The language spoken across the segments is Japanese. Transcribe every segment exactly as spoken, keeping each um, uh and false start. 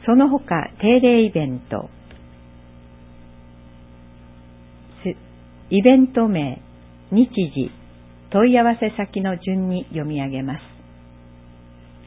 その他定例イベント、イベント名、日時、問い合わせ先の順に読み上げます。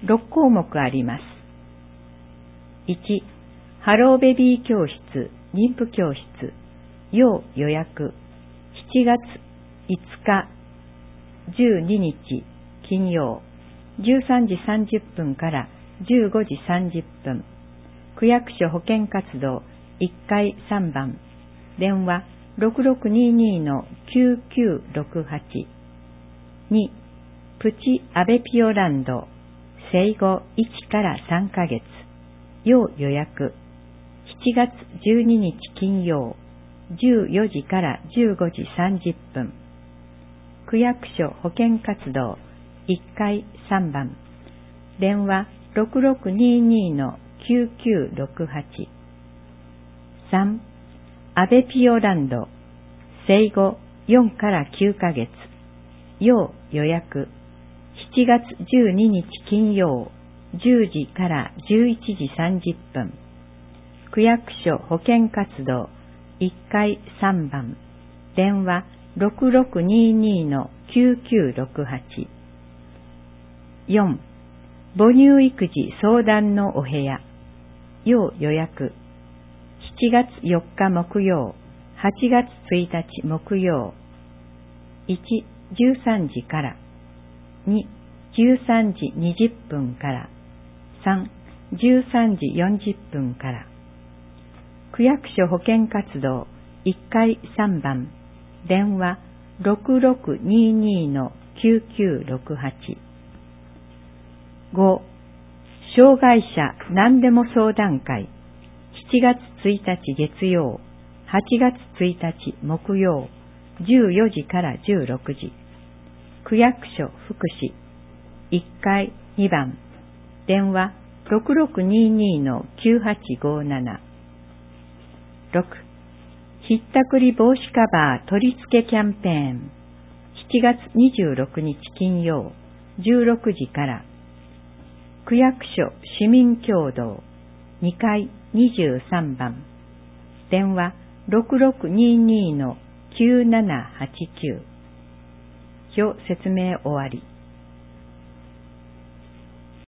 ろっこうもくあります。いち、ハローベビー教室、妊婦教室、要予約、しちがついつか、じゅうににち金曜、じゅうさんじさんじゅっぷんからじゅうごじさんじゅっぷん、区役所保健活動いっかいさんばん、電話 ろくろくにーにーのきゅうきゅうろくはち。に、プチアベピオランド、生後いちからさんかげつ、要予約、しちがつじゅうににち金曜、じゅうよじからじゅうごじさんじゅっぷん、区役所保健活動いっかいさんばん、電話 ろくろくにーにーのきゅうきゅうろくはち。さん、アベピオランド、生後よんからきゅうかげつ、要予約、しちがつじゅうににち金曜、じゅうじからじゅういちじさんじゅっぷん、区役所保健活動いっかいさんばん、電話 ろくろくにーにーのきゅうきゅうろくはち。よん、母乳育児相談のお部屋、要予約、しちがつよっか木曜、はちがつついたち木曜、いち、じゅうさんじから、に、じゅうさんじにじゅっぷんから、さん、じゅうさんじよんじゅっぷんから、区役所保健活動いっかいさんばん、電話 ろくろくにーにーのきゅうきゅうろくはち。ご、障害者何でも相談会、しちがつついたち月曜、はちがつついたち木曜、じゅうよじからじゅうろくじ、区役所福祉いっかいにばん、電話 ろくろくにーにーのきゅうはちごーなな。ろく、ひったくり防止カバー取り付けキャンペーン、しちがつにじゅうろくにち金曜、じゅうろくじから、区役所市民協同にかいにじゅうさんばん、電話 ろくろくにーにーのきゅうななはちきゅう。表説明終わり。